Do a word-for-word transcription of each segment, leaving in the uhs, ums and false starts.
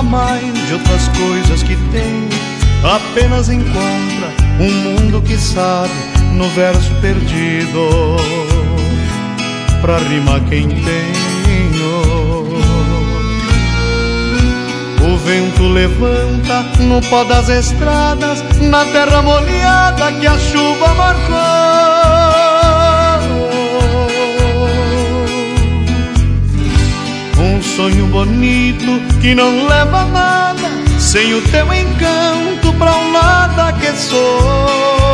mais de outras coisas que tem, apenas encontra um mundo que sabe no verso perdido, pra rimar quem tenho. O vento levanta no pó das estradas, na terra molhada que a chuva marcou. Um sonho bonito que não leva a nada, sem o teu encanto pra um nada que sou.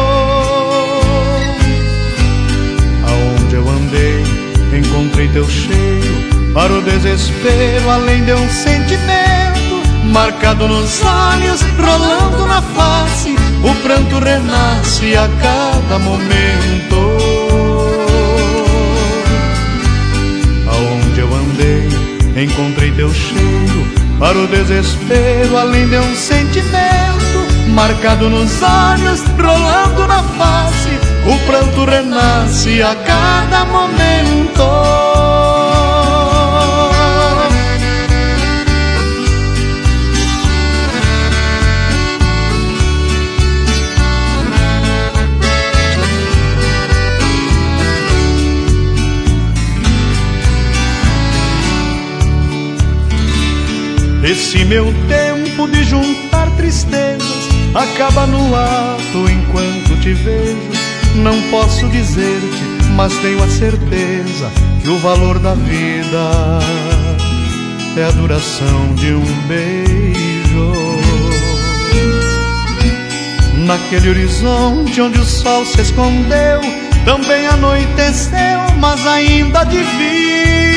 Aonde eu andei, encontrei teu cheiro, para o desespero, além de um sentimento marcado nos olhos, rolando na face, o pranto renasce a cada momento. Aonde eu andei, encontrei teu cheiro, para o desespero, além de um sentimento marcado nos olhos, rolando na face, o pranto renasce a cada momento. Esse meu tempo de juntar tristezas acaba no ato enquanto te vejo. Não posso dizer-te, mas tenho a certeza que o valor da vida é a duração de um beijo. Naquele horizonte onde o sol se escondeu, também anoiteceu, mas ainda diviso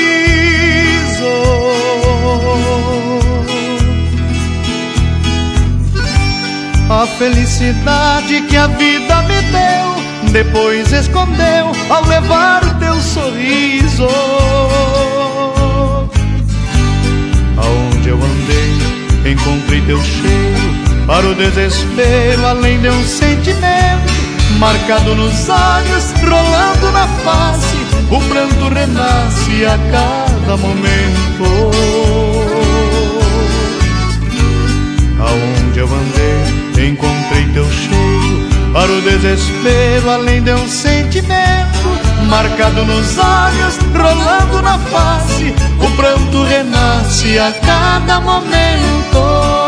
a felicidade que a vida me deu, depois escondeu ao levar teu sorriso. Aonde eu andei, encontrei teu cheiro, para o desespero, além de um sentimento marcado nos olhos, rolando na face, o pranto renasce a cada momento. Aonde eu andei, encontrei teu cheiro, para o desespero, além de um sentimento marcado nos olhos, rolando na face, o pranto renasce a cada momento.